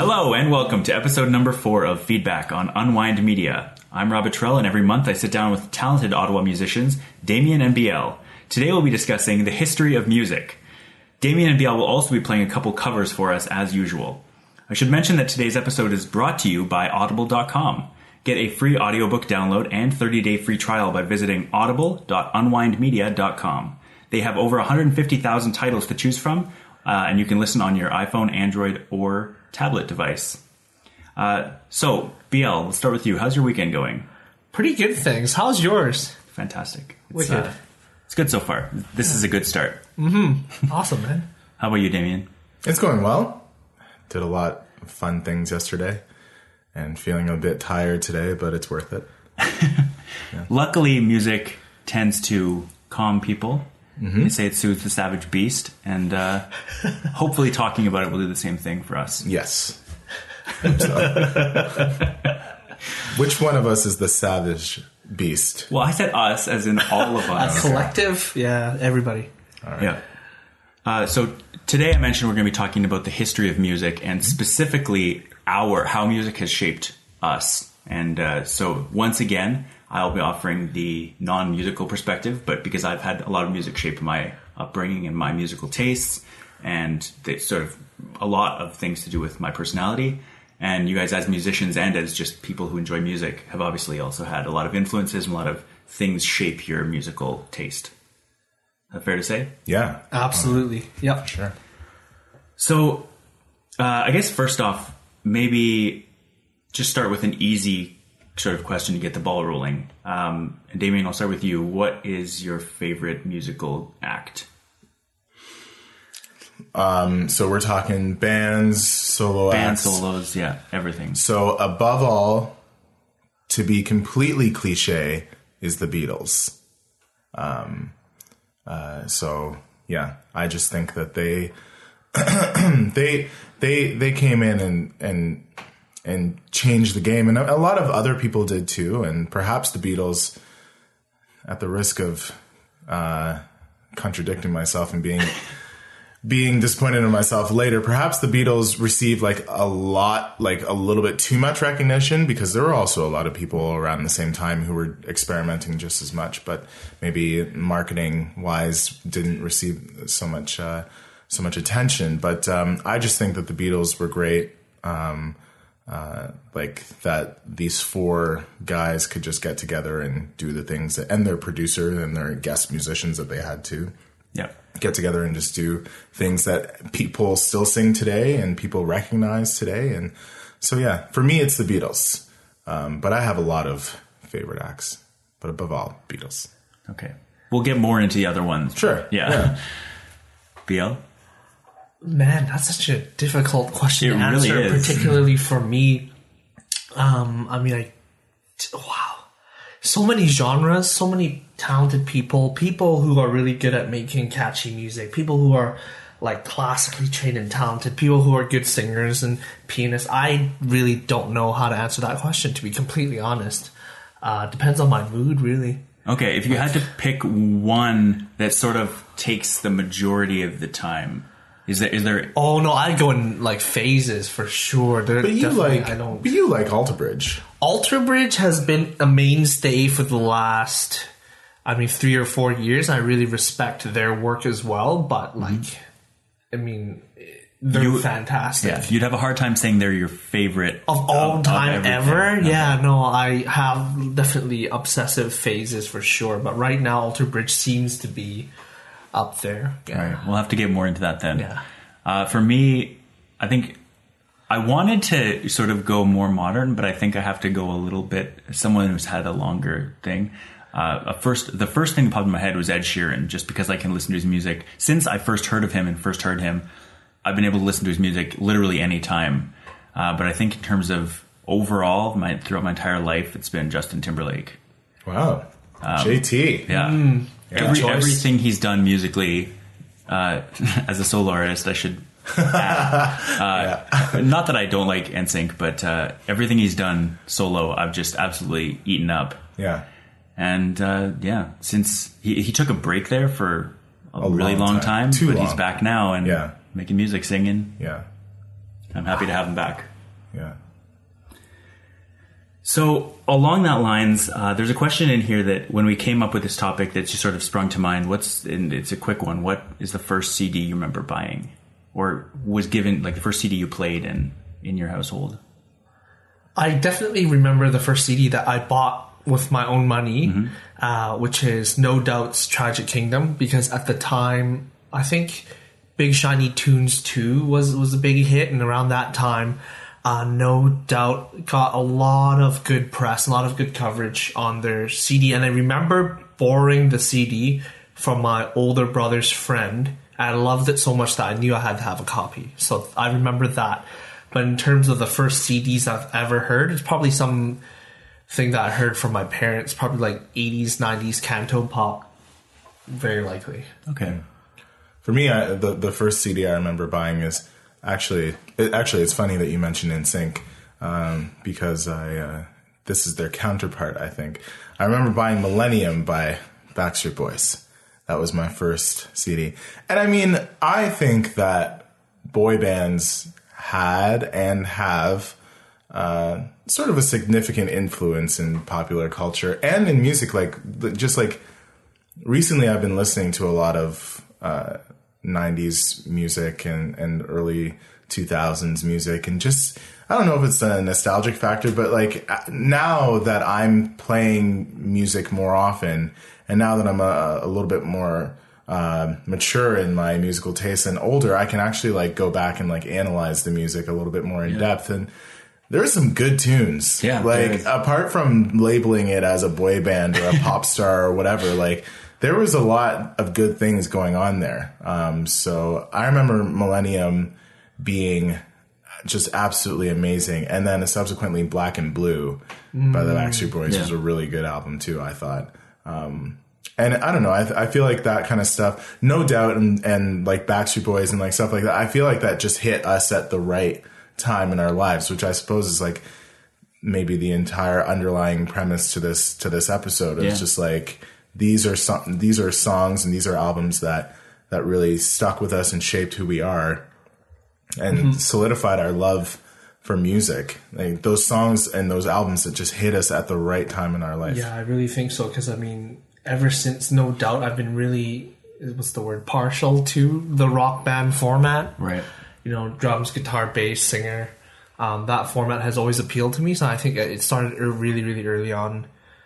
Hello and welcome to episode number 4 of Feedback on Unwind Media. I'm Rob Atrell, and every month I sit down with talented Ottawa musicians, Damien and BL. Today we'll be discussing the history of music. Damien and BL will also be playing a couple covers for us as usual. I should mention that today's episode is brought to you by Audible.com. Get a free audiobook download and 30-day free trial by visiting audible.unwindmedia.com. They have over 150,000 titles to choose from, and you can listen on your iPhone, Android, or tablet device. So, BL, let's start with you. How's your weekend going? Pretty good, thanks. How's yours? Fantastic. Wicked. It's good so far. This is a good start. Mm-hmm. Awesome, man. How about you, Damien? It's going well. Did a lot of fun things yesterday and feeling a bit tired today, but it's worth it. Yeah. Luckily, music tends to calm people. Mm-hmm. They say it soothes the savage beast, and hopefully talking about it will do the same thing for us. Yes. Which one of us is the savage beast? Well, I said us, as in all of us. A collective? Yeah, everybody. All right. Yeah. So today I mentioned we're going to be talking about the history of music, and specifically how music has shaped us. And so once again, I'll be offering the non-musical perspective, but because I've had a lot of music shape my upbringing and my musical tastes, and it's sort of a lot of things to do with my personality. And you guys as musicians and as just people who enjoy music have obviously also had a lot of influences and a lot of things shape your musical taste. Is that fair to say? Yeah. Absolutely. Yep. Sure. So I guess first off, maybe just start with an easy sort of question to get the ball rolling. And Damien, I'll start with you. What is your favorite musical act? So we're talking bands, solo acts. Solos, yeah, everything. So above all, to be completely cliche, is the Beatles. So yeah, I just think that they they came in and changed the game, and a lot of other people did too, and perhaps the Beatles, at the risk of contradicting myself and being disappointed in myself later, perhaps the Beatles received a little bit too much recognition, because there were also a lot of people around the same time who were experimenting just as much, but maybe marketing wise didn't receive so much attention. But I just think that the Beatles were great. That these four guys could just get together and do the things and their producer and their guest musicians that they had to get together and just do things that people still sing today and people recognize today. And so, yeah, for me, it's the Beatles. But I have a lot of favorite acts, but above all, Beatles. Okay. We'll get more into the other ones. Sure. Yeah. BL? Man, that's such a difficult question to answer, really is. Particularly for me. Wow. So many genres, so many talented people who are really good at making catchy music, people who are classically trained and talented, people who are good singers and pianists. I really don't know how to answer that question, to be completely honest. Depends on my mood, really. Okay, if you had to pick one that sort of takes the majority of the time, is there? Oh no, I go in phases for sure. But you like Alter Bridge. Alter Bridge has been a mainstay for the last, 3 or 4 years. I really respect their work as well, but they're fantastic. Yeah, you'd have a hard time saying they're your favorite of all time ever. Okay. Yeah, no, I have definitely obsessive phases for sure, but right now Alter Bridge seems to be up there. Yeah. All right, we'll have to get more into that then. Yeah. For me, I think I wanted to sort of go more modern, but I think I have to go a little bit. Someone who's had a longer thing. The first thing that popped in my head was Ed Sheeran, just because I can listen to his music. Since I first heard him, I've been able to listen to his music literally any time. But I think in terms of overall, throughout my entire life, it's been Justin Timberlake. Wow. JT. Yeah. Everything he's done musically as a solo artist, I should add. Not that I don't like NSYNC, but everything he's done solo, I've just absolutely eaten up. Yeah. And since he took a break there for a really long time, but he's back now and making music, singing. Yeah. I'm happy to have him back. Yeah. So along that lines, there's a question in here that when we came up with this topic that just sort of sprung to mind. And it's a quick one. What is the first CD you remember buying, or was given, like the first CD you played in your household? I definitely remember the first CD that I bought with my own money, which is No Doubt's Tragic Kingdom, because at the time, I think Big Shiny Tunes 2 was a big hit, and around that time, No Doubt got a lot of good press, a lot of good coverage on their CD, and I remember borrowing the CD from my older brother's friend, and I loved it so much that I knew I had to have a copy. So I remember that. But in terms of the first CDs I've ever heard, it's probably something that I heard from my parents, probably like 80s, 90s canto pop, very likely. Okay. For me, the first CD I remember buying is actually it's funny that you mentioned NSYNC, because this is their counterpart, I think. I remember buying Millennium by Backstreet Boys. That was my first CD. And I mean, I think that boy bands had and have sort of a significant influence in popular culture and in music. Like, just like recently I've been listening to a lot of 90s music and early 2000s music, and just, I don't know if it's a nostalgic factor, but like now that I'm playing music more often, and now that I'm a little bit more mature in my musical taste and older, I can actually like go back and like analyze the music a little bit more in depth, and there's some good tunes. Yeah, like apart from labeling it as a boy band or a pop star or whatever, like there was a lot of good things going on there. So I remember Millennium being just absolutely amazing, and then subsequently Black and Blue by the Backstreet Boys was a really good album too, I thought. And I don't know, I feel like that kind of stuff, No Doubt and like Backstreet Boys and like stuff like that, I feel like that just hit us at the right time in our lives, which I suppose is like maybe the entire underlying premise to this episode. It's just like these are songs and these are albums that really stuck with us and shaped who we are and solidified our love for music. Like those songs and those albums that just hit us at the right time in our life. Yeah, I really think so, because I mean, ever since No Doubt, I've been really, partial to the rock band format. Right. You know, drums, guitar, bass, singer. That format has always appealed to me, so I think it started really, really early on.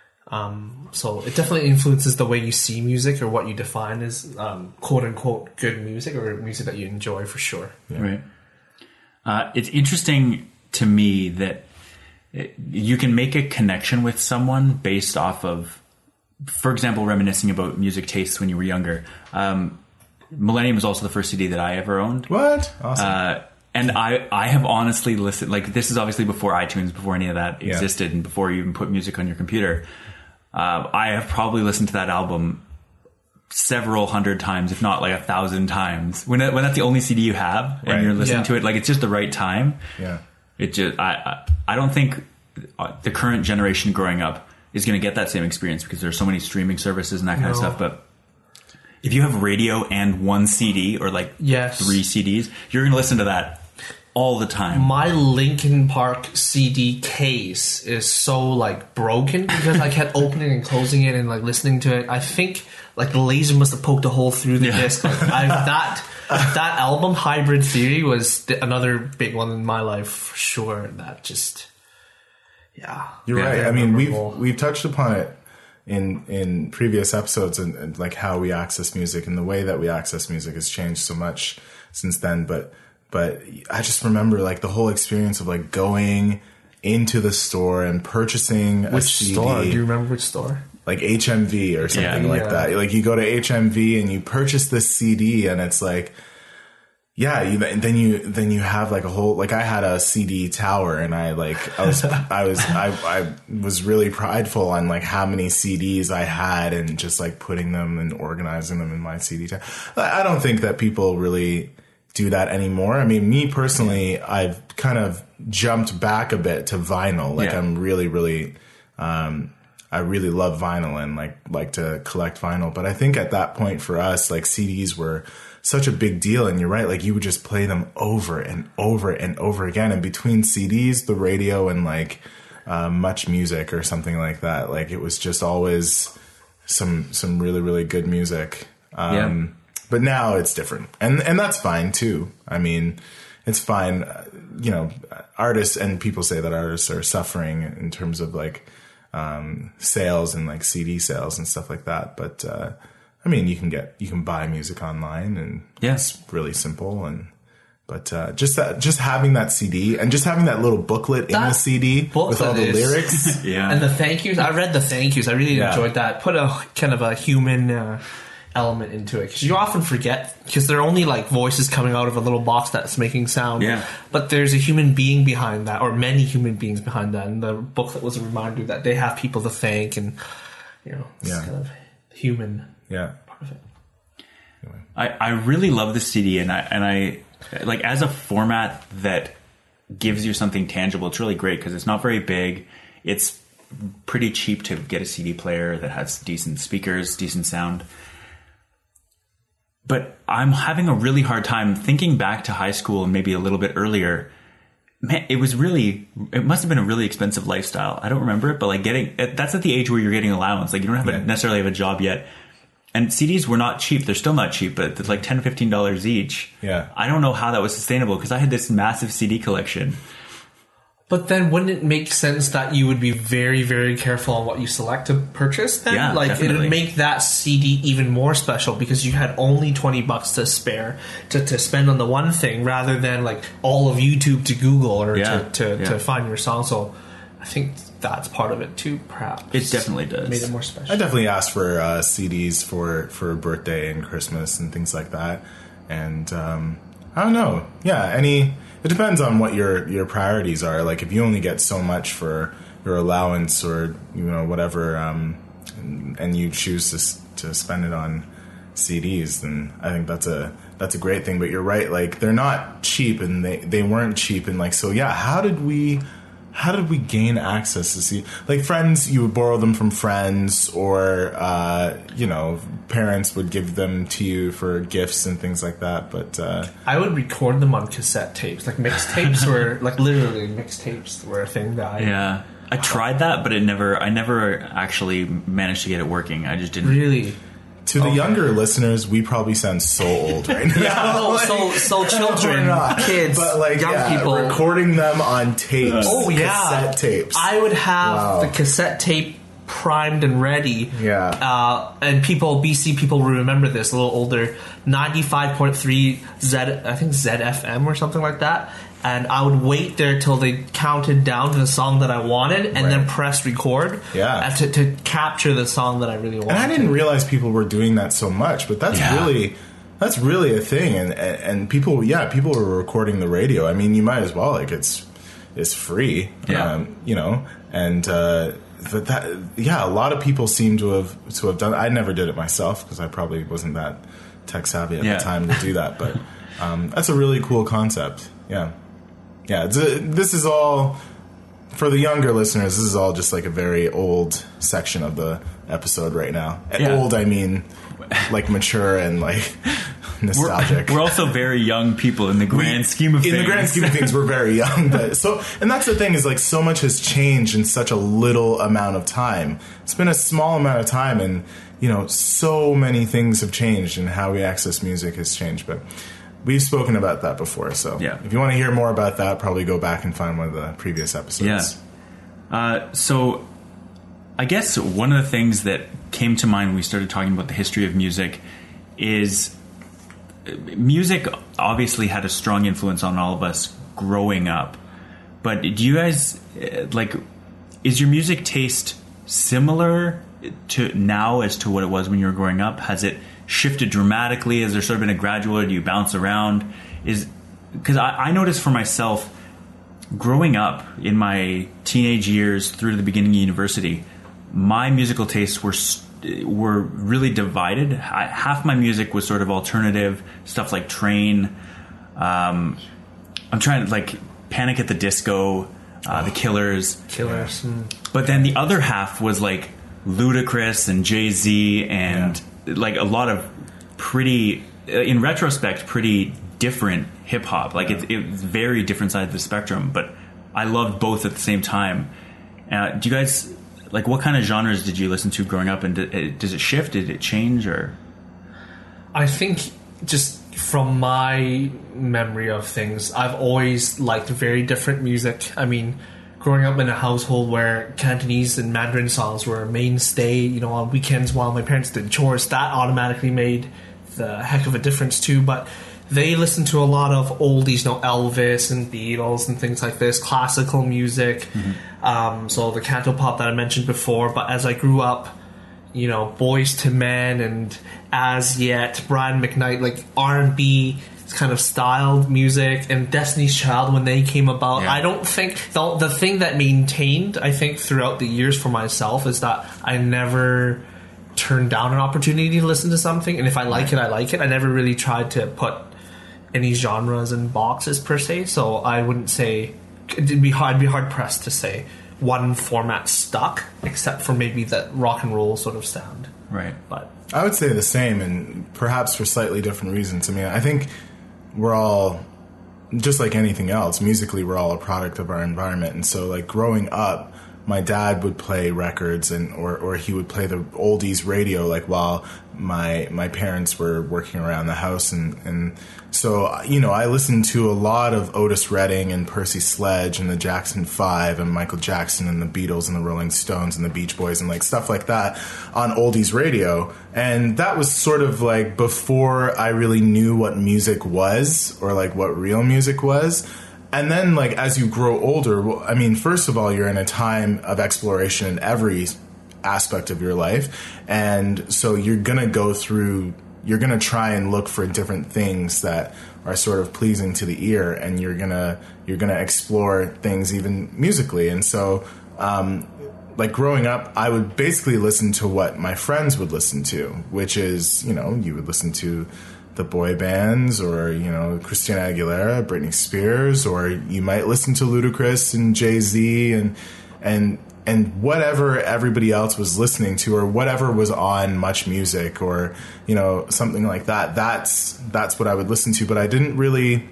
So it definitely influences the way you see music, or what you define as quote-unquote good music, or music that you enjoy, for sure. Yeah. Right. It's interesting to me that you can make a connection with someone based off of, for example, reminiscing about music tastes when you were younger. Millennium was also the first CD that I ever owned. What? Awesome. And I have honestly listened, like this is obviously before iTunes, before any of that existed, and before you even put music on your computer. I have probably listened to that album several hundred times, if not like 1,000 times. When that's the only CD you have and you're listening to it, like it's just the right time. Yeah. It just, I don't think the current generation growing up is going to get that same experience, because there's so many streaming services and that kind of stuff. But if you have radio and one CD, or like 3 CDs, you're going to listen to that all the time. My Linkin Park CD case is so like broken, because I kept opening and closing it and like listening to it. I think like the laser must have poked a hole through the disc. Like, that album, Hybrid Theory, was another big one in my life for sure. That just, you're right. I mean, we've touched upon it in previous episodes, and like how we access music, and the way that we access music has changed so much since then. But I just remember like the whole experience of like going into the store and purchasing a CD. Which store? Do you remember which store? Like HMV or something like that. Like you go to HMV and you purchase this CD, and it's like, then you have like a whole, like I had a CD tower, and I was really prideful on like how many CDs I had, and just like putting them and organizing them in my CD tower. I don't think that people really do that anymore. I mean, me personally, I've kind of jumped back a bit to vinyl. Like I'm really, really, I really love vinyl and like to collect vinyl. But I think at that point for us, like CDs were such a big deal. And you're right, like you would just play them over and over and over again. And between CDs, the radio, and like Much Music or something like that, like it was just always some really, really good music. But now it's different, and that's fine too. I mean, it's fine. You know, artists, and people say that artists are suffering in terms of like sales and like CD sales and stuff like that. But I mean, you can buy music online, and it's really simple. But just having that CD and just having that little booklet in the CD with all the lyrics, and the thank yous. I read the thank yous. I really enjoyed that. Put a kind of a human element into it, because you often forget, because they're only like voices coming out of a little box that's making sound. But there's a human being behind that, or many human beings behind that. And the booklet was a reminder that they have people to thank, and it's kind of human. Part of it. Anyway. I really love the CD, and I like, as a format that gives you something tangible, it's really great because it's not very big. It's pretty cheap to get a CD player that has decent speakers, decent sound. But I'm having a really hard time thinking back to high school and maybe a little bit earlier. Man, it must have been a really expensive lifestyle. I don't remember it, but like that's at the age where you're getting allowance. Like you don't have necessarily have a job yet. And CDs were not cheap. They're still not cheap, but it's like $10, $15 each. I don't know how that was sustainable, because I had this massive CD collection. But then wouldn't it make sense that you would be very, very careful on what you select to purchase then? It would make that CD even more special, because you had only $20 to spare to spend on the one thing, rather than like all of YouTube to Google or to find your song. So I think that's part of it too, perhaps. It definitely does. Made it more special. I definitely asked for CDs for birthday and Christmas and things like that. And I don't know. It depends on what your priorities are. Like if you only get so much for your allowance, or whatever, and you choose to spend it on CDs, then I think that's a great thing. But you're right, like they're not cheap, and they weren't cheap, and like so how did we gain access to see, like, friends? You would borrow them from friends, or parents would give them to you for gifts and things like that. But I would record them on cassette tapes. Like mixtapes were like literally mixtapes were a thing that I tried that, but I never actually managed to get it working. I just didn't really. To the younger listeners, we probably sound so old right now. So children, kids, but young people, recording them on tapes. Cassette tapes. I would have the cassette tape primed and ready. And BC people will remember this, a little older, 95.3 ZFM or something like that. And I would wait there till they counted down to the song that I wanted, and then press record to capture the song that I really wanted. And I didn't realize people were doing that so much, but that's really a thing. And people were recording the radio. I mean, you might as well, like it's free, and a lot of people seem to have done. I never did it myself, because I probably wasn't that tech savvy at the time to do that. But that's a really cool concept. This is all, for the younger listeners, this is all just like a very old section of the episode right now. Old, I mean, like mature and like nostalgic. We're also very young people in the grand scheme of things. In the grand scheme of things, we're very young. And that's the thing, is like so much has changed in such a little amount of time. It's been a small amount of time, and so many things have changed, and how we access music has changed. But we've spoken about that before, so if you want to hear more about that, probably go back and find one of the previous episodes. So I guess one of the things that came to mind when we started talking about the history of music is music obviously had a strong influence on all of us growing up. But do you guys, is your music taste similar to now as to what it was when you were growing up? Has it shifted dramatically? Has there sort of been a gradual, or do you bounce around? Because I noticed for myself, growing up in my teenage years through to the beginning of university, my musical tastes were really divided. Half my music was sort of alternative stuff, like Train. I'm trying to, like, Panic at the Disco, the Killers. But then the other half was like Ludacris and Jay-Z and like a lot of pretty in retrospect, pretty different hip hop. Like it's very different sides of the spectrum, but I loved both at the same time. Do you guys like what kind of genres did you listen to growing up, and does it shift? Did it change? Or I think just from my memory of things, I've always liked very different music. I mean, growing up in a household where Cantonese and Mandarin songs were a mainstay, you know, on weekends while my parents did chores, that automatically made the heck of a difference too. But they listened to a lot of oldies, you know, Elvis and Beatles and things like this, classical music. So the canto pop that I mentioned before. But as I grew up, you know, Boys to Men and As Yet, Brian McKnight, like R&B kind of styled music, and Destiny's Child when they came about. I don't think the thing that maintained, I think, throughout the years for myself is that I never turned down an opportunity to listen to something, and if I like it, I like it. I never really tried to put any genres in boxes per se, so I wouldn't say I'd be hard pressed to say one format stuck, except for maybe the rock and roll sort of sound. Right. But I would say the same, and perhaps for slightly different reasons. I mean, I think we're all, just like anything else, musically we're all a product of our environment. And so, like, growing up, my dad would play records or he would play the oldies radio, like, while my parents were working around the house. And so, you know, I listened to a lot of Otis Redding and Percy Sledge and the Jackson 5 and Michael Jackson and the Beatles and the Rolling Stones and the Beach Boys and, like, stuff like that on oldies radio. And that was sort of, like, before I really knew what music was, or, like, what real music was. And then, like, as you grow older, well, I mean, first of all, you're in a time of exploration in every aspect of your life. And so you're going to try and look for different things that are sort of pleasing to the ear, and you're going to explore things even musically. And so, like, growing up, I would basically listen to what my friends would listen to, which is, you know, you would listen to the boy bands, or, you know, Christina Aguilera, Britney Spears, or you might listen to Ludacris and Jay-Z and whatever everybody else was listening to, or whatever was on Much Music, or, you know, something like that. That's what I would listen to. But I didn't really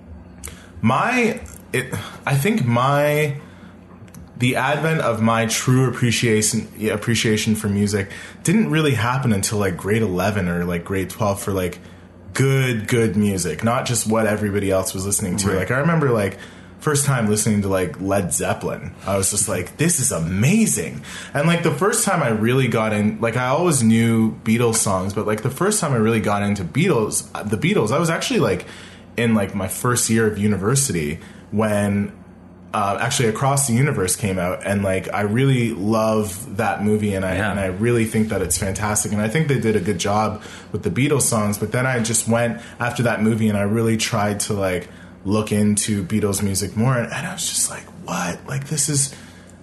the advent of my true appreciation for music didn't really happen until, like, grade 11 or, like, grade 12 for, like, good music, not just what everybody else was listening to. Right. Like, I remember, like, first time listening to, like, Led Zeppelin, I was just like, this is amazing. And, like, the first time I really got in, like, I always knew Beatles songs, but, like, the first time I really got into the Beatles, I was actually, like, in, like, my first year of university when actually Across the Universe came out, and, like, I really love that movie, and I really think that it's fantastic, and I think they did a good job with the Beatles songs. But then I just went after that movie, and I really tried to, like, look into Beatles music more, and I was just like, what? Like, this is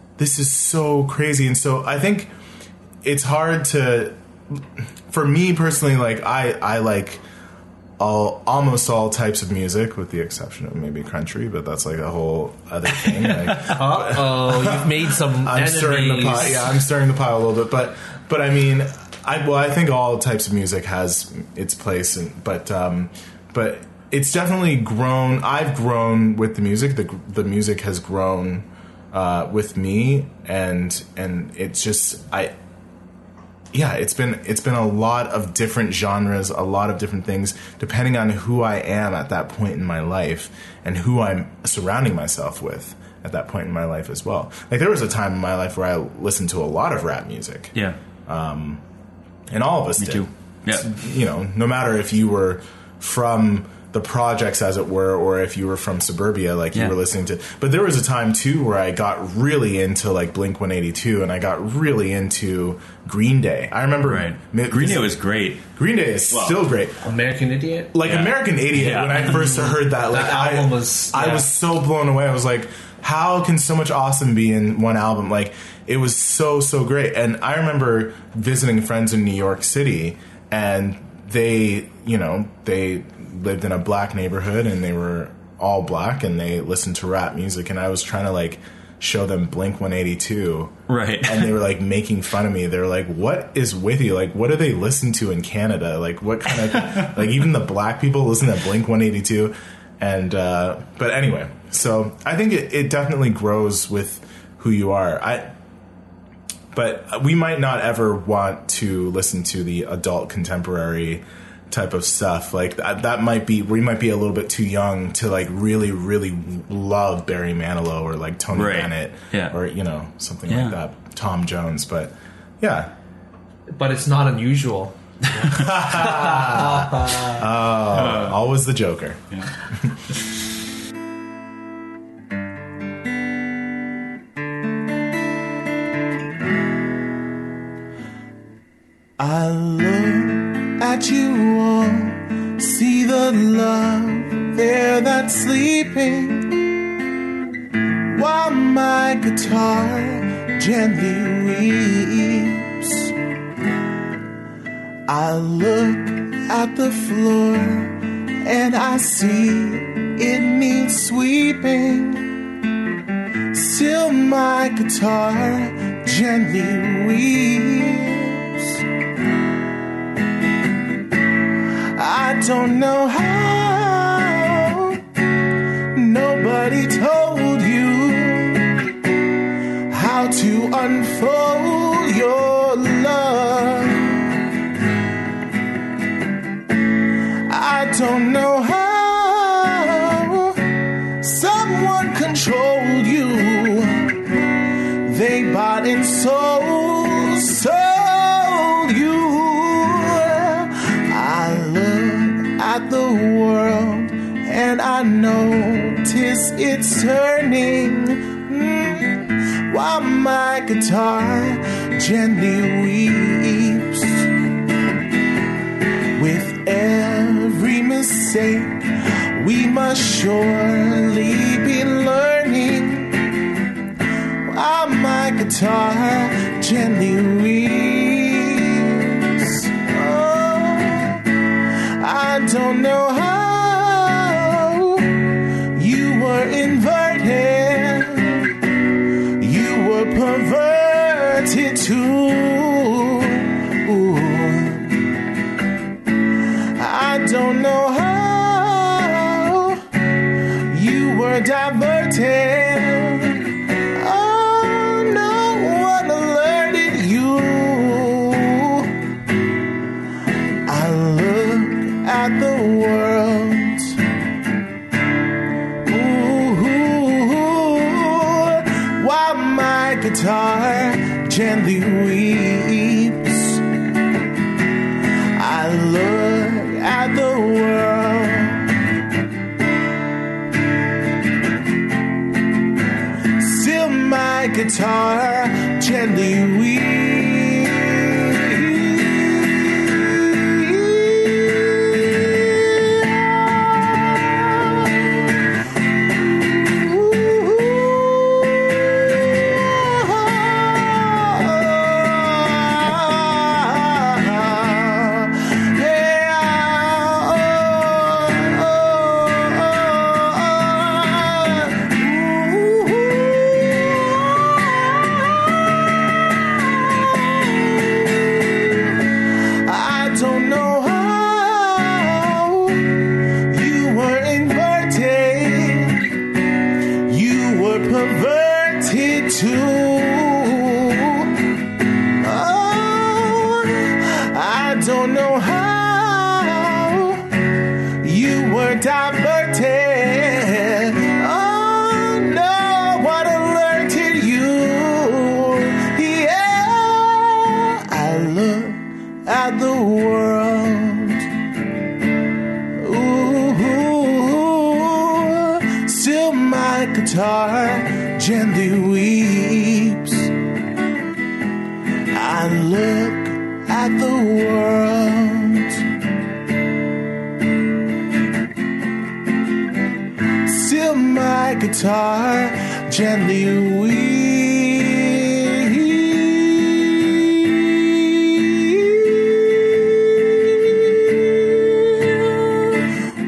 so crazy. And so I think it's hard to, for me personally, like, I like almost all types of music, with the exception of maybe country, but that's, like, a whole other thing. Like, you've made some enemies. I'm stirring the pot a little bit, but I mean, I think all types of music has its place, but it's definitely grown. I've grown with the music. The music has grown with me, and it's just it's been a lot of different genres, a lot of different things, depending on who I am at that point in my life and who I'm surrounding myself with at that point in my life as well. Like, there was a time in my life where I listened to a lot of rap music. Yeah. And all of us did. Me too. Yeah. You know, no matter if you were from the projects, as it were, or if you were from suburbia, like, you were listening to. But there was a time too where I got really into, like, Blink-182, and I got really into Green Day. I remember Green Day was great. Green Day is still great. American Idiot, American Idiot. When I first heard that, like, that album I was so blown away. I was like, how can so much awesome be in one album? Like, it was so great. And I remember visiting friends in New York City, and they lived in a black neighborhood, and they were all black, and they listened to rap music, and I was trying to, like, show them Blink-182. Right. And they were like making fun of me. They were like, what is with you? Like, what do they listen to in Canada? Like, what kind of, like, even the black people listen to Blink-182. And, but anyway, so I think it definitely grows with who you are. But we might not ever want to listen to the adult contemporary type of stuff. Like that might be, we might be a little bit too young to like really, really love Barry Manilow or like Tony Bennett or, you know, something like that. Tom Jones. But yeah. But it's not unusual. Always the Joker. Yeah. I look at you all, see the love there that's sleeping, while my guitar gently weeps. I look at the floor and I see it needs sweeping, still my guitar gently weeps. I don't know how, nobody told you how to unfold your love. I don't know how someone controlled you. They bought and sold you. I look at the world and I notice it's turning, while my guitar gently weeps. With every mistake we must surely be learning, while my guitar gently weeps. Oh, I don't know how you were inverted, you were perverted too. I don't know how you were diverted. Oh, no one alerted you. I look at the world, while my guitar gently weeps. I look at the world, still my guitar gently weeps. Diverted. Oh no, what alerted you? Yeah, I look at the world. Ooh, still my guitar gently weeps. I look at the world. My guitar gently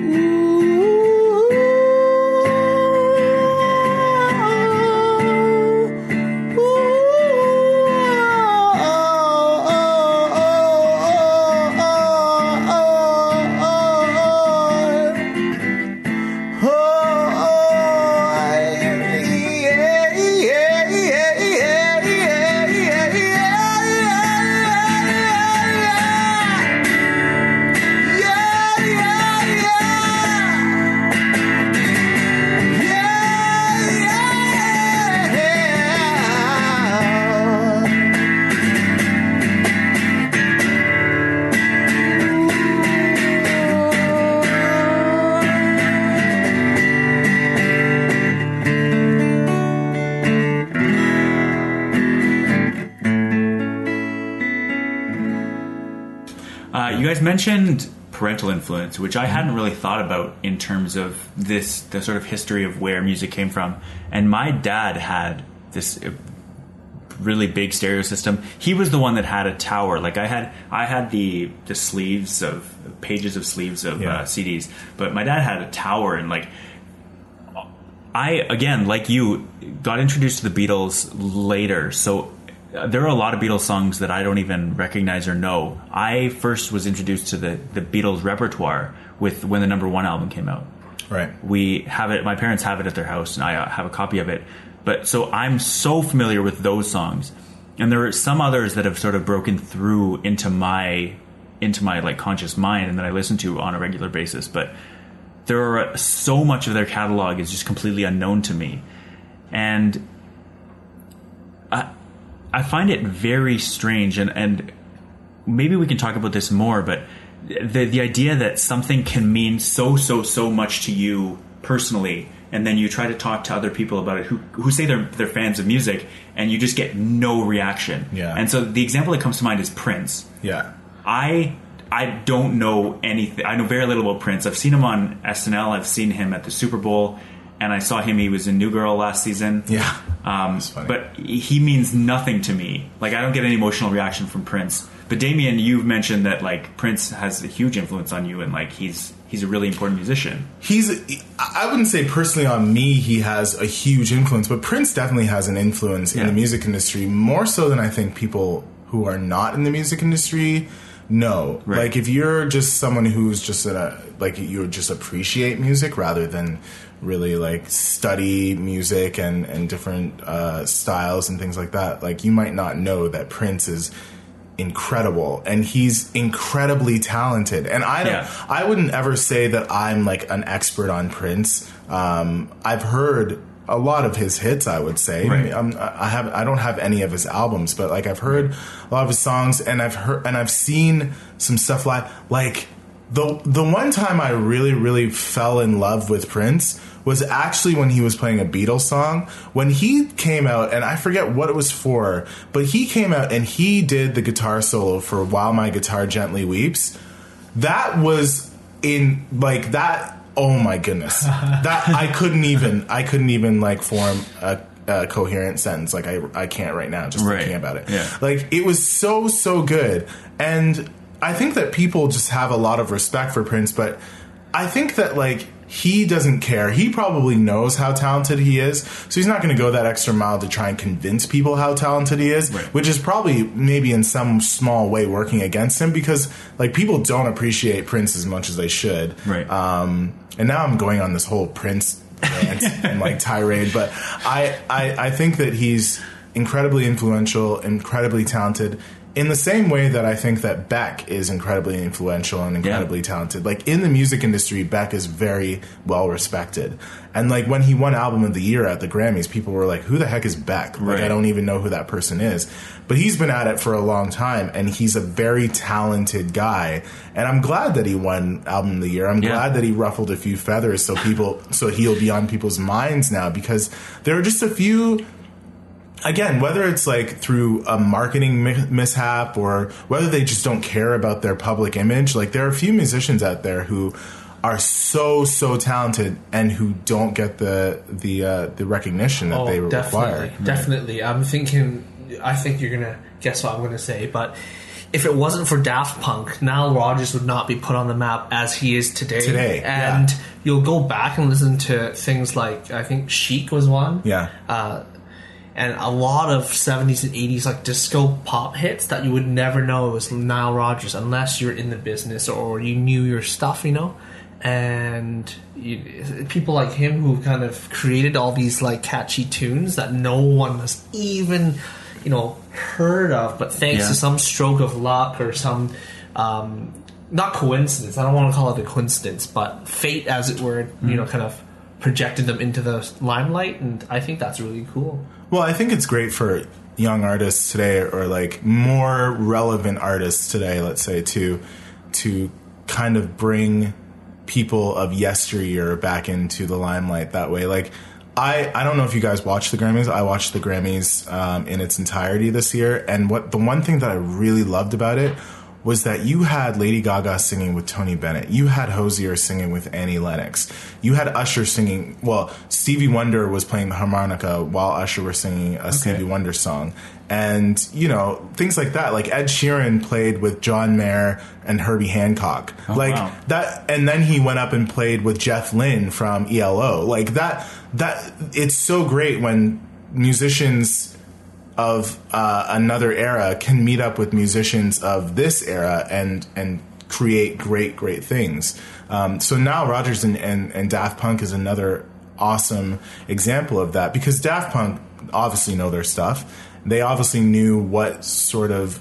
weeps. You guys mentioned parental influence, which I hadn't really thought about in terms of the sort of history of where music came from. And my dad had this really big stereo system. He was the one that had a tower. Like I had the sleeves of pages of sleeves of CDs, but my dad had a tower, and like I, again, like you, got introduced to the Beatles later. So there are a lot of Beatles songs that I don't even recognize or know. I first was introduced to the Beatles repertoire with when the number 1 album came out. Right. We have it. My parents have it at their house, and I have a copy of it. But so I'm so familiar with those songs, and there are some others that have sort of broken through into my like conscious mind, and that I listen to on a regular basis. But there are so much of their catalog is just completely unknown to me, and I find it very strange. And maybe we can talk about this more. But the idea that something can mean so much to you personally, and then you try to talk to other people about it who say they're fans of music, and you just get no reaction. Yeah. And so the example that comes to mind is Prince. Yeah. I don't know anything. I know very little about Prince. I've seen him on SNL. I've seen him at the Super Bowl, and I saw him. He was in New Girl last season. Yeah. That's funny. But he means nothing to me. Like, I don't get any emotional reaction from Prince. But Damien, you've mentioned that like Prince has a huge influence on you, and like he's a really important musician. I wouldn't say personally on me he has a huge influence, but Prince definitely has an influence in the music industry, more so than I think people who are not in the music industry know. Right. Like if you're just someone who's just you just appreciate music rather than really like study music and different styles and things like that, like you might not know that Prince is incredible, and he's incredibly talented. And I wouldn't ever say that I'm like an expert on Prince. I've heard a lot of his hits, I would say. Right. I don't have any of his albums, but like I've heard a lot of his songs, and I've seen some stuff like the one time I really fell in love with Prince was actually when he was playing a Beatles song. When he came out, and I forget what it was for, but he came out and he did the guitar solo for While My Guitar Gently Weeps. That was in like that. Oh my goodness. That I couldn't even like form a coherent sentence. Like I can't right now just thinking about it. Yeah. Like it was so good. And I think that people just have a lot of respect for Prince, but I think that like he doesn't care. He probably knows how talented he is, so he's not going to go that extra mile to try and convince people how talented he is, right. Which is probably maybe in some small way working against him, because like people don't appreciate Prince as much as they should. Right. And now I'm going on this whole Prince rant and like tirade, but I think that he's incredibly influential, incredibly talented, in the same way that I think that Beck is incredibly influential and incredibly talented. Like, in the music industry, Beck is very well respected. And, like, when he won Album of the Year at the Grammys, people were like, who the heck is Beck? Like, I don't even know who that person is. But he's been at it for a long time, and he's a very talented guy. And I'm glad that he won Album of the Year. I'm glad that he ruffled a few feathers so he'll be on people's minds now, because there are just a few... Again, whether it's like through a marketing mishap or whether they just don't care about their public image, like there are a few musicians out there who are so talented and who don't get the recognition that they require. Definitely. I think you're gonna guess what I'm gonna say, but if it wasn't for Daft Punk, Nile Rodgers would not be put on the map as he is today. And you'll go back and listen to things like, I think Chic was one. Yeah. And a lot of 70s and 80s like disco pop hits that you would never know it was Nile Rodgers unless you're in the business or you knew your stuff, you know. And people like him who kind of created all these like catchy tunes that no one has even, heard of, but thanks to some stroke of luck or some not coincidence, I don't want to call it a coincidence, but fate, as it were, kind of projected them into the limelight, and I think that's really cool. Well, I think it's great for young artists today, or like more relevant artists today, let's say, to kind of bring people of yesteryear back into the limelight that way. Like, I don't know if you guys watched the Grammys. I watched the Grammys in its entirety this year, and the one thing that I really loved about it was that you had Lady Gaga singing with Tony Bennett. You had Hozier singing with Annie Lennox. You had Usher singing. Well, Stevie Wonder was playing the harmonica while Usher was singing a Stevie Wonder song. And, you know, things like that. Like Ed Sheeran played with John Mayer and Herbie Hancock. Wow. That, and then he went up and played with Jeff Lynne from ELO. Like that, it's so great when musicians of another era can meet up with musicians of this era and create great things. So Nile Rodgers and Daft Punk is another awesome example of that, because Daft Punk obviously know their stuff. They obviously knew what sort of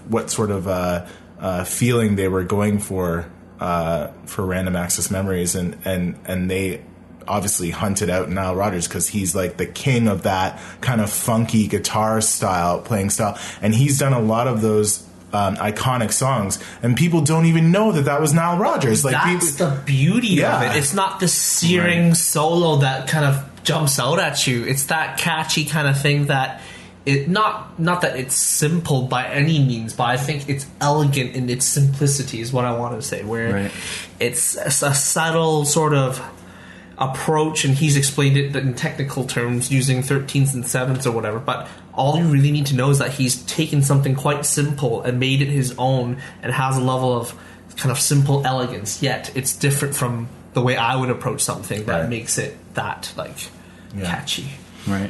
feeling they were going for Random Access Memories, and they obviously hunted out Nile Rodgers because he's like the king of that kind of funky guitar style, playing style, and he's done a lot of those iconic songs, and people don't even know that was Nile Rodgers. Like, that's the beauty of it. It's not the searing solo that kind of jumps out at you. It's that catchy kind of thing that it not that it's simple by any means, but I think it's elegant in its simplicity is what I want to say, where it's a subtle sort of approach, and he's explained it in technical terms using 13ths and 7ths or whatever, but all you really need to know is that he's taken something quite simple and made it his own, and has a level of kind of simple elegance, yet it's different from the way I would approach something that makes it that catchy. Right.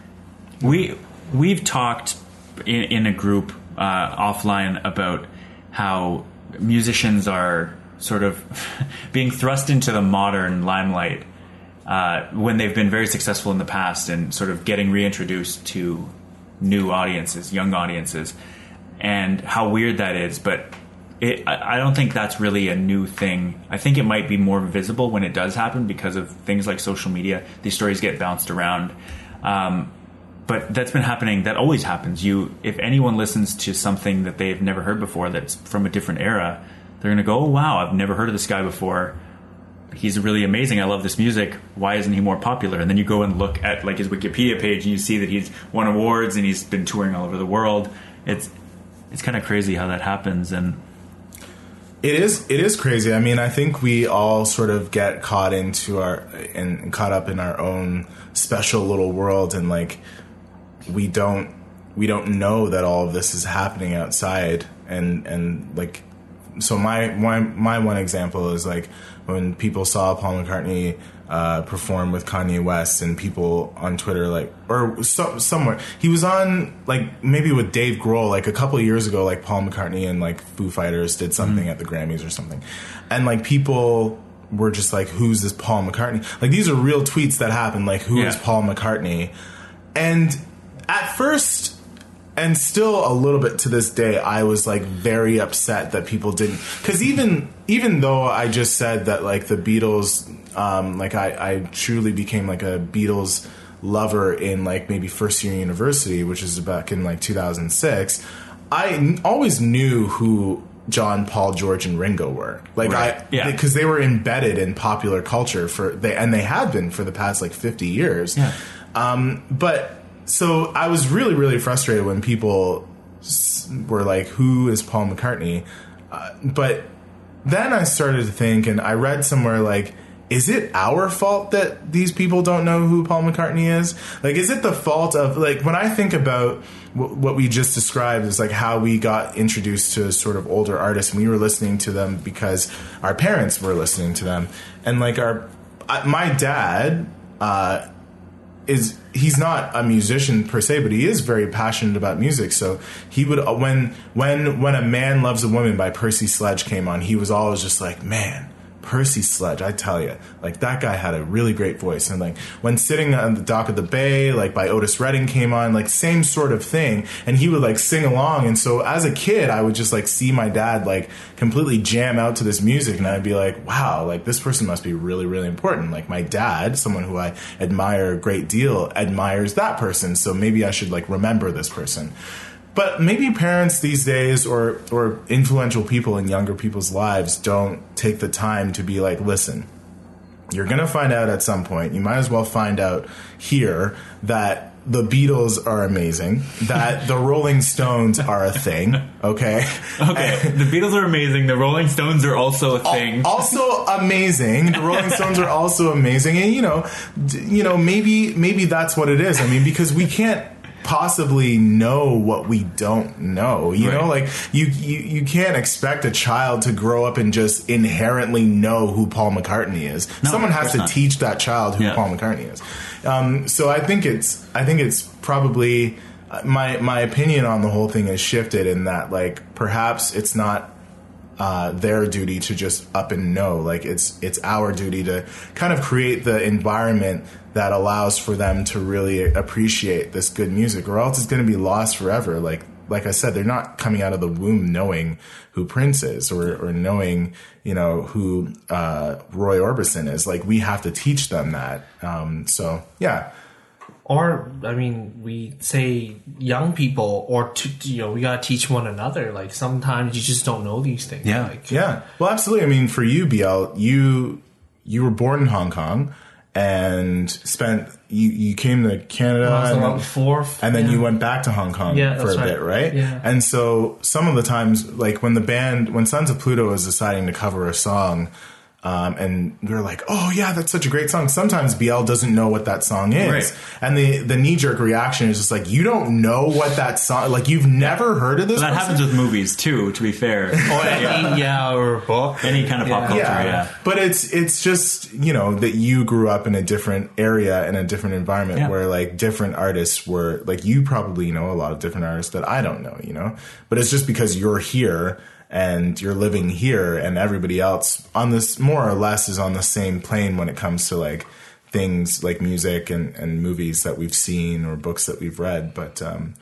We've talked in a group offline about how musicians are sort of being thrust into the modern limelight when they've been very successful in the past, and sort of getting reintroduced to new audiences, young audiences, and how weird that is. But I don't think that's really a new thing. I think it might be more visible when it does happen because of things like social media. These stories get bounced around. But that's been happening. That always happens. If anyone listens to something that they've never heard before that's from a different era, they're going to go, oh, wow, I've never heard of this guy before. He's really amazing. I love this music. Why isn't he more popular? And then you go and look at like his Wikipedia page, and you see that he's won awards and he's been touring all over the world. It's kind of crazy how that happens. And it is crazy. I mean, I think we all sort of get caught up in our own special little world, and like we don't know that all of this is happening outside, and like, so my one example is like when people saw Paul McCartney perform with Kanye West, and people on Twitter somewhere he was on, like maybe with Dave Grohl, like a couple of years ago, like Paul McCartney and like Foo Fighters did something at the Grammys or something, and like people were just like, who's this Paul McCartney? Like, these are real tweets that happened, like, who is Paul McCartney? And at first, and still a little bit to this day, I was like very upset that people didn't, because even though I just said that like the Beatles, like I truly became like a Beatles lover in like maybe first year university, which is back in like 2006, I always knew who John, Paul, George, and Ringo were. Like, because they were embedded in popular culture and they had been for the past like 50 years. Yeah. But so I was really, really frustrated when people were like, who is Paul McCartney? But then I started to think, and I read somewhere like, is it our fault that these people don't know who Paul McCartney is? Like, is it the fault of, like, when I think about what we just described is like how we got introduced to sort of older artists, and we were listening to them because our parents were listening to them. And like my dad, he's not a musician per se, but he is very passionate about music. So he would, when A Man Loves a Woman by Percy Sledge came on, he was always just like, man, Percy Sledge, I tell you, like, that guy had a really great voice. And like when Sitting on the Dock of the Bay, like by Otis Redding came on, like same sort of thing, and he would like sing along. And so as a kid, I would just like see my dad like completely jam out to this music, and I'd be like, wow, like this person must be really, really important. Like my dad, someone who I admire a great deal, admires that person, so maybe I should like remember this person. But maybe parents these days, or influential people in younger people's lives, don't take the time to be like, listen, you're going to find out at some point, you might as well find out here that the Beatles are amazing, that the Rolling Stones are a thing, okay? Okay, the Beatles are amazing. The Rolling Stones are also a thing. Also amazing. The Rolling Stones are also amazing. And, maybe that's what it is. I mean, because we can't possibly know what we don't know, know, like you can't expect a child to grow up and just inherently know who Paul McCartney is. No, someone has to teach that child who Paul McCartney is. So I think it's probably my opinion on the whole thing has shifted in that, like, perhaps it's not their duty to just up and know. Like, it's our duty to kind of create the environment that allows for them to really appreciate this good music, or else it's going to be lost forever. Like I said, they're not coming out of the womb knowing who Prince is or knowing, who Roy Orbison is. Like, we have to teach them that. So, yeah. Or, I mean, we say young people, or we gotta teach one another. Like, sometimes you just don't know these things. Yeah, yeah. Well, absolutely. I mean, for you, BL, you were born in Hong Kong and you came to Canada and then you went back to Hong Kong for a bit, right? Yeah. And so some of the times, like when Sons of Pluto was deciding to cover a song, and we were like, oh yeah, that's such a great song. Sometimes BL doesn't know what that song is. Right. And the knee-jerk reaction is just like, you don't know what that song, like, you've never heard of this. That happens with movies too, to be fair. Or book. Any kind of pop culture, yeah. But it's just, that you grew up in a different area, in a different environment where, like, different artists were, like, you probably know a lot of different artists that I don't know, but it's just because you're here and you're living here, and everybody else on this more or less is on the same plane when it comes to, like, things like music and movies that we've seen or books that we've read. But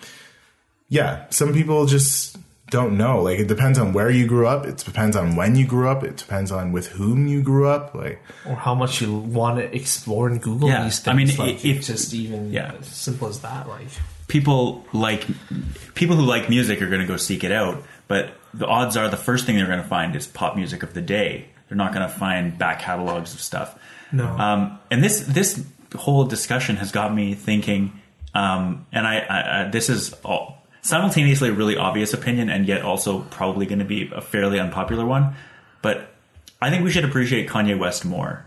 some people just don't know. Like, it depends on where you grew up. It depends on when you grew up. It depends on with whom you grew up. Like, or how much you want to explore and Google these things. I mean, like, it's just even as simple as that. Like, people who like music are going to go seek it out, but the odds are the first thing they're going to find is pop music of the day. They're not going to find back catalogs of stuff. No. And this whole discussion has got me thinking, and I this is simultaneously a really obvious opinion and yet also probably going to be a fairly unpopular one, but I think we should appreciate Kanye West more.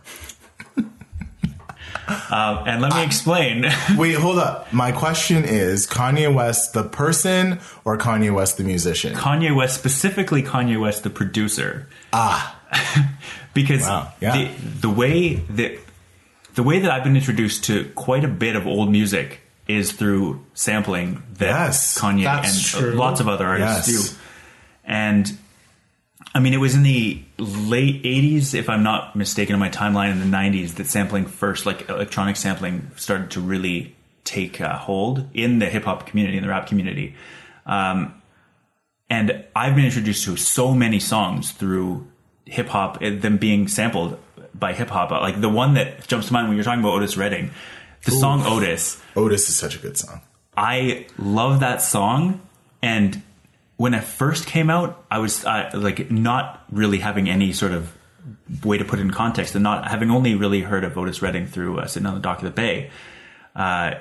And let me explain. Wait, hold up. My question is, Kanye West the person or Kanye West the musician? Kanye West, specifically Kanye West the producer. Because the way that I've been introduced to quite a bit of old music is through sampling that Kanye and lots of other artists do. And I mean, it was in the late 80s, if I'm not mistaken, in my timeline, in the 90s, that sampling first, like electronic sampling, started to really take hold in the hip-hop community, in the rap community. And I've been introduced to so many songs through hip-hop, them being sampled by hip-hop. Like, the one that jumps to mind when you're talking about Otis Redding, the song Otis. Otis is such a good song. I love that song, and when it first came out, I was like not really having any sort of way to put it in context, and not having only really heard of Otis Redding through Sitting on the Dock of the Bay. I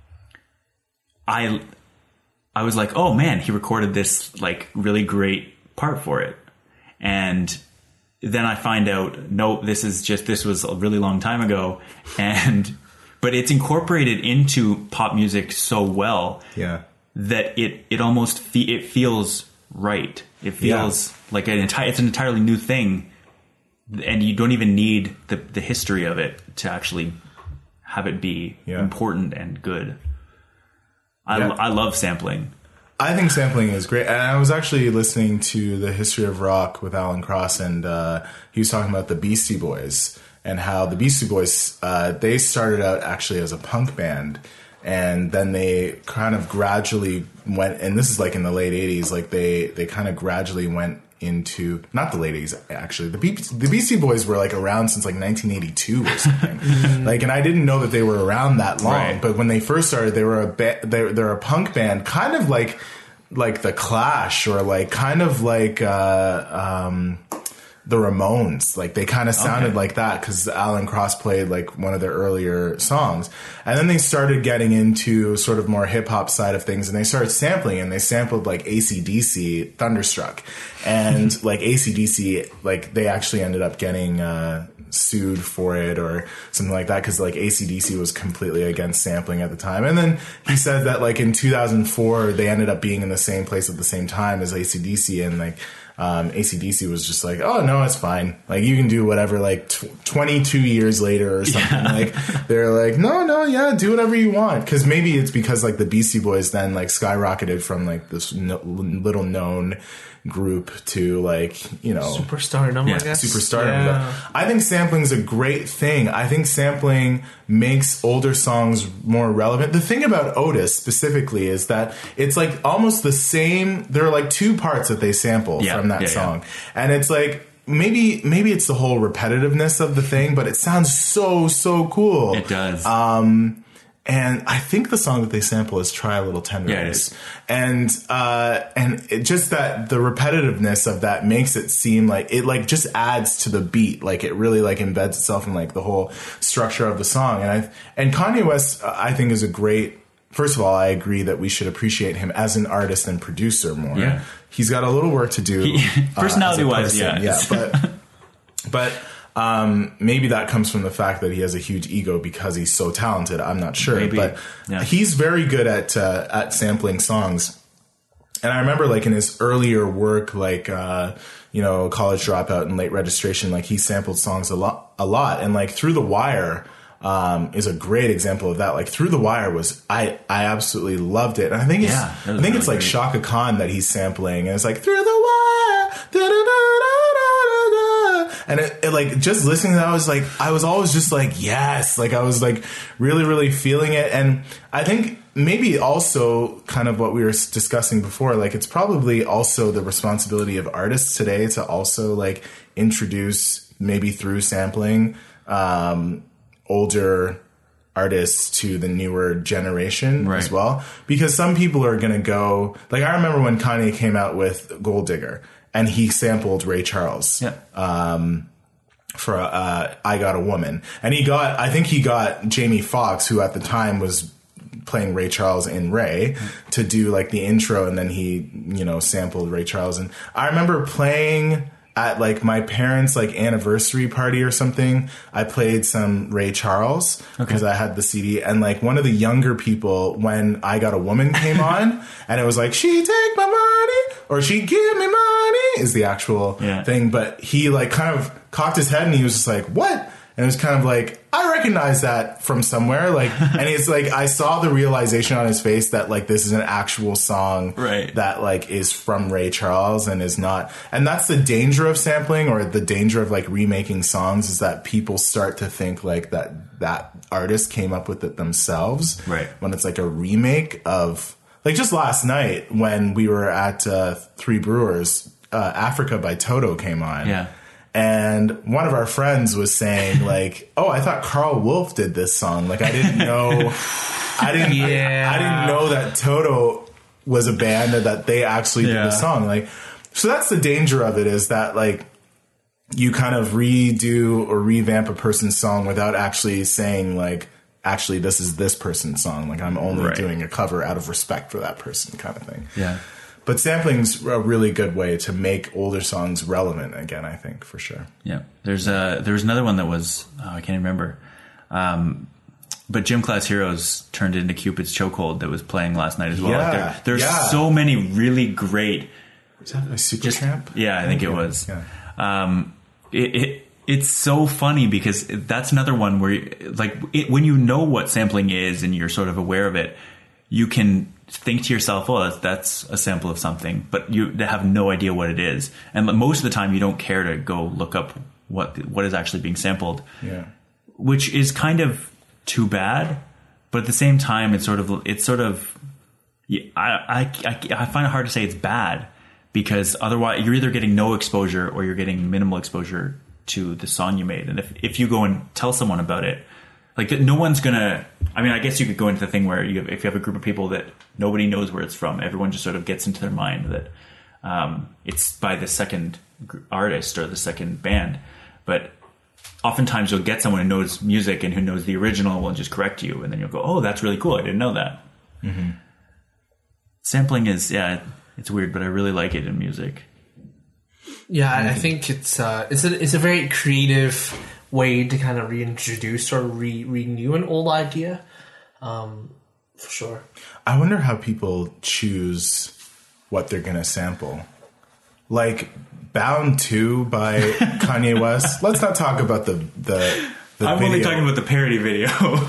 was like, oh man, he recorded this like really great part for it, and then I find out, no, this was a really long time ago, but it's incorporated into pop music so well. Yeah. That it almost it feels right. It feels like it's an entirely new thing, and you don't even need the history of it to actually have it be important and good. I love sampling. I think sampling is great. And I was actually listening to The History of Rock with Alan Cross, and he was talking about the Beastie Boys and how the Beastie Boys, they started out actually as a punk band. And then they kind of gradually went, and this is like in the late 80s, like they kind of gradually went into, not the late 80s actually, the Beastie Boys were like around since like 1982 or something. Like, and I didn't know that they were around that long, right. But when they first started, they were they're a punk band, kind of like the Clash, or like kind of like the Ramones. Like they kind of sounded like that because Alan Cross played like one of their earlier songs. And then they started getting into sort of more hip hop side of things, and they started sampling, and they sampled like AC/DC Thunderstruck. And like AC/DC, like they actually ended up getting sued for it or something like that because like AC/DC was completely against sampling at the time. And then he said that like in 2004 they ended up being in the same place at the same time as AC/DC, and like AC/DC was just like, oh no, it's fine, like you can do whatever. Like 22 years later or something, like they're like, no, yeah, do whatever you want. Because maybe it's because like the Beastie Boys then like skyrocketed from like this little known group to like, you know, superstardom. I guess superstardom. Yeah. I think sampling is a great thing. I think sampling makes older songs more relevant. The thing about Otis specifically is that it's like almost the same. There are like two parts that they sample from that song, and it's like maybe it's the whole repetitiveness of the thing, but it sounds so cool. It does. And I think the song that they sample is "Try a Little Tender." Yeah, it is. And it just that the repetitiveness of that makes it seem like it like just adds to the beat. Like it really like embeds itself in like the whole structure of the song. And Kanye West, I think, is a great. First of all, I agree that we should appreciate him as an artist and producer more. Yeah. He's got a little work to do. Personality-wise, but maybe that comes from the fact that he has a huge ego because he's so talented. I'm not sure, maybe. But he's very good at sampling songs. And I remember like in his earlier work, like, you know, College Dropout and Late Registration, like he sampled songs a lot. And like Through the Wire, is a great example of that. Like Through the Wire was, I absolutely loved it. And I think it's like Shaka Khan that he's sampling, and it's like Through the Wire, and it like just listening to that, I was always just like, yes, like I was like really, really feeling it. And I think maybe also kind of what we were discussing before, like it's probably also the responsibility of artists today to also like introduce maybe through sampling, older artists to the newer generation as well, because some people are going to go like, I remember when Kanye came out with Gold Digger and he sampled Ray Charles for I Got a Woman, and I think he got Jamie Foxx, who at the time was playing Ray Charles in Ray, to do like the intro, and then he, you know, sampled Ray Charles. And I remember playing at like my parents' like anniversary party or something, I played some Ray Charles because I had the CD, and like one of the younger people, when I Got a Woman came on, and it was like, she take my money or she give me money is the actual thing, but he like kind of cocked his head and he was just like, what? And it was kind of like, I recognize that from somewhere. Like, and it's like, I saw the realization on his face that like, this is an actual song that like is from Ray Charles and is not. And that's the danger of sampling, or the danger of like remaking songs, is that people start to think like that artist came up with it themselves. Right. When it's like a remake of, like just last night when we were at Three Brewers, Africa by Toto came on. Yeah. And one of our friends was saying like, oh, I thought Carl Wolf did this song. Like I didn't know, I didn't know that Toto was a band and that they actually did the song. Like, so that's the danger of it, is that like you kind of redo or revamp a person's song without actually saying like, actually this is this person's song. Like I'm only doing a cover out of respect for that person, kind of thing. Yeah. But sampling's a really good way to make older songs relevant again, I think, for sure. Yeah. There was another one that was, I can't remember. But Gym Class Heroes turned into Cupid's Chokehold that was playing last night as well. Yeah. Like there's so many really great. Was that a Supertramp? Yeah, I think it was. Yeah. It's so funny because that's another one where when you know what sampling is and you're sort of aware of it, you can think to yourself, oh, that's a sample of something, but you have no idea what it is. And most of the time you don't care to go look up what is actually being sampled, which is kind of too bad. But at the same time, it's sort of I find it hard to say it's bad, because otherwise you're either getting no exposure or you're getting minimal exposure to the song you made. And if you go and tell someone about it, like no one's gonna. I mean, I guess you could go into the thing where if you have a group of people that nobody knows where it's from, everyone just sort of gets into their mind that it's by the second artist or the second band. But oftentimes you'll get someone who knows music and who knows the original will just correct you, and then you'll go, oh, that's really cool. I didn't know that. Mm-hmm. Sampling is, it's weird, but I really like it in music. Yeah, I think it's a very creative way to kind of reintroduce or renew an old idea, for sure. I wonder how people choose what they're going to sample. Like Bound 2 by Kanye West. Let's not talk about the I'm video. only talking about the parody video.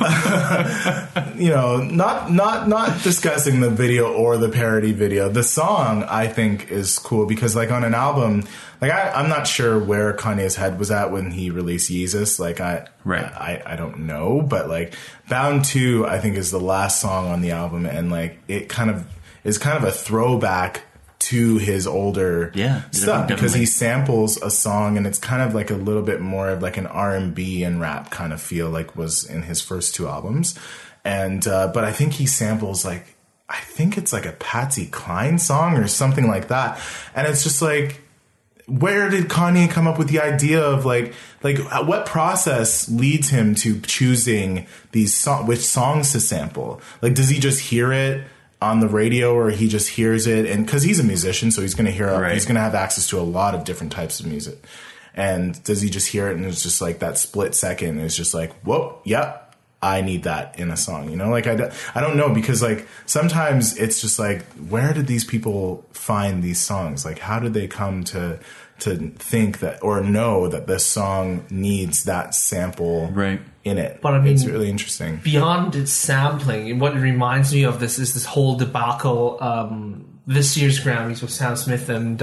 Not discussing the video or the parody video. The song, I think, is cool because, like, on an album, like, I'm not sure where Kanye's head was at when he released Yeezus. Like, I don't know, but, like, Bound 2, I think, is the last song on the album, and, like, it kind of is kind of a throwback to his older stuff because he samples a song and it's kind of like a little bit more of like an R&B and rap kind of feel, like was in his first 2 albums. And but I think he samples like, I think it's like a Patsy Cline song or something like that. And it's just like, where did Kanye come up with the idea of like what process leads him to choosing these which songs to sample? Like, does he just hear it on the radio, or he just hears it? And because he's a musician, so he's going to hear, he's going to have access to a lot of different types of music. And does he just hear it and it's just like that split second is just like, whoa, yep, I need that in a song, you know? Like, I don't know, because like sometimes it's just like, where did these people find these songs? Like, how did they come to think that or know that this song needs that sample in it? But I mean, it's really interesting. Beyond its sampling, what reminds me of this is this whole debacle this year's Grammys with Sam Smith and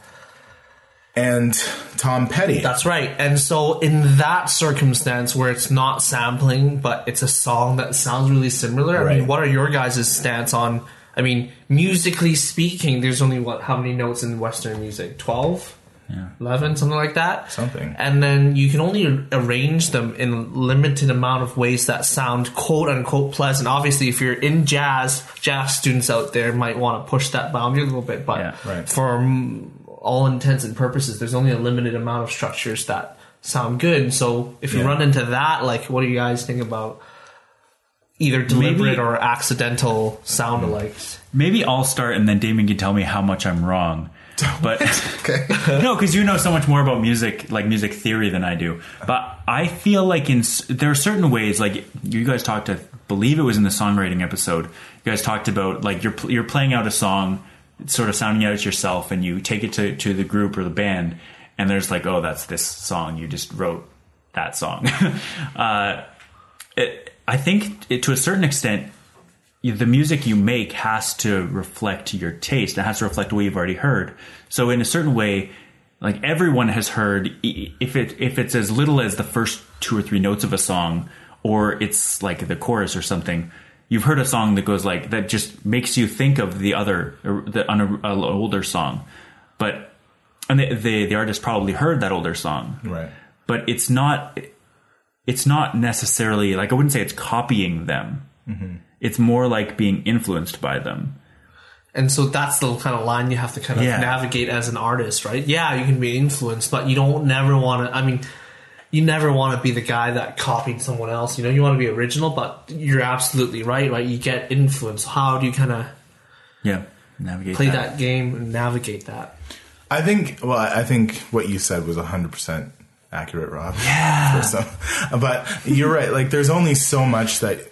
Tom Petty. That's right. And so in that circumstance where it's not sampling, but it's a song that sounds really similar, I mean, what are your guys' stance on, I mean, musically speaking, there's only how many notes in Western music? 12? 11, something like that. Something. And then you can only arrange them in limited amount of ways that sound quote unquote pleasant. Obviously, if you're in jazz students out there might want to push that boundary a little bit, but for all intents and purposes, there's only a limited amount of structures that sound good. So if you run into that, like, what do you guys think about either deliberate or accidental sound alikes? Maybe I'll start and then Damon can tell me how much I'm wrong. But no, because you know so much more about music, like music theory, than I do. But I feel like there are certain ways, like you guys talked to, believe it was in the songwriting episode, you guys talked about like you're playing out a song, sort of sounding out it yourself, and you take it to the group or the band, and there's like, oh, that's this song, you just wrote that song. I think to a certain extent, the music you make has to reflect your taste. It has to reflect what you've already heard. So in a certain way, like everyone has heard, if it's as little as the first 2 or 3 notes of a song, or it's like the chorus or something, you've heard a song that goes like, that just makes you think of the older song. But, and the artist probably heard that older song. Right. But it's not necessarily, like, I wouldn't say it's copying them. Mm-hmm. It's more like being influenced by them. And so that's the kind of line you have to kind of navigate as an artist, right? Yeah, you can be influenced, but you never want to be the guy that copied someone else. You know, you want to be original, but you're absolutely right? You get influenced. How do you kind of navigate play that game and navigate that? I think what you said was 100% accurate, Rob. Yeah. But you're right. Like, there's only so much that